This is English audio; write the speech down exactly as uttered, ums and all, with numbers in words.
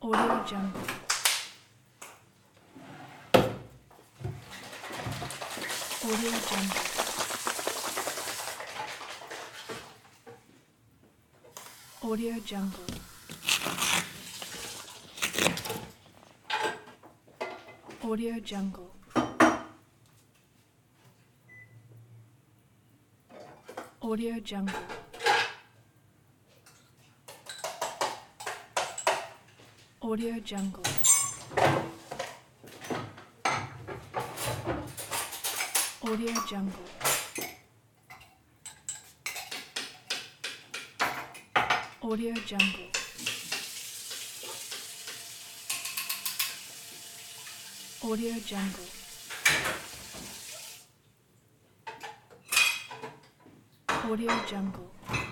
Audio Jungle. Audio Jungle. Audio Jungle. Audio Jungle. Audio Jungle. Audio Jungle. Audio Jungle. Audio Jungle. Audio Jungle. Audio Jungle.